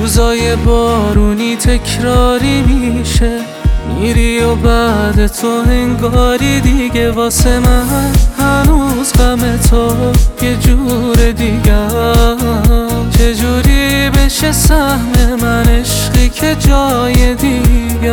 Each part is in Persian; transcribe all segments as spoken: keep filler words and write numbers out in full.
روزای بارونی تکراری میشه، میری و بعد تو انگاری دیگه واسه من هنوز غم تو یه جور دیگه. چجوری بشه سهم من عشقی که جای دیگه؟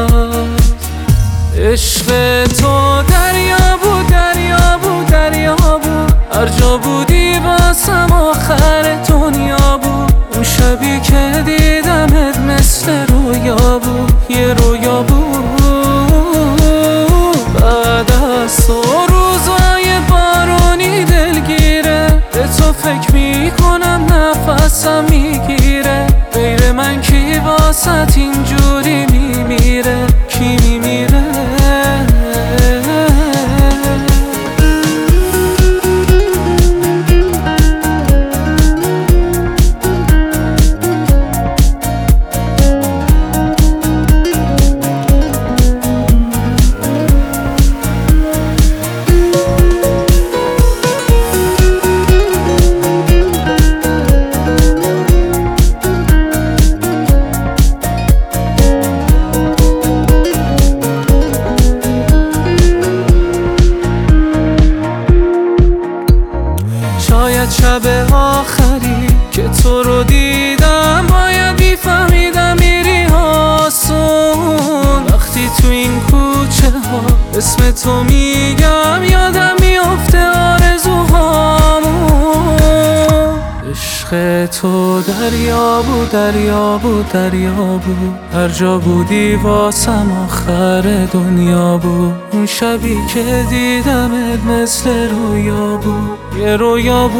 عشق تو دریا بود دریا بود دریا بود، هر جا بودی واسم آخر دنیا بود. اون شبی که دیدمت مثل رویا بود، یه رویا بود. بعد از تو روزای بارونی دلگیره، به تو فکر میکنم نفسم میگیره. غیر من کی واسط اینجوری میمیره؟ کی میمیره؟ شاید شب آخری که تو رو دیدم باید میفهمیدم میری آسون. وقتی تو این کوچه ها اسم تو میگم یادم میافته آرزوهامون. عشق تو دریا بود دریا بود دریا بود، هر جا بودی واسم آخر دنیا بود. اون شبی که دیدمت مثل رویا بود، یه رویا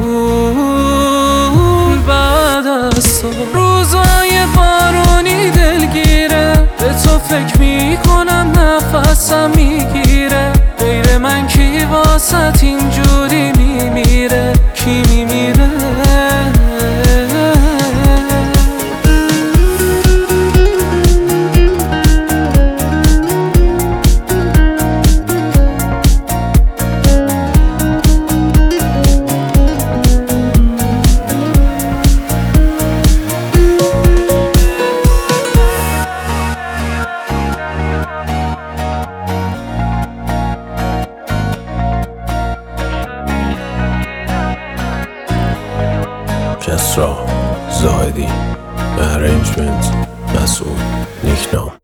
بود. بعد از تو روزای بارونی دلگیره، به تو فکر میکنم نفسم میگیره. غیر من کی واسط اینجوری میمیره؟ کی میمیره؟ کسرا زاهدی، ارنجمنت مسئول نیکنام.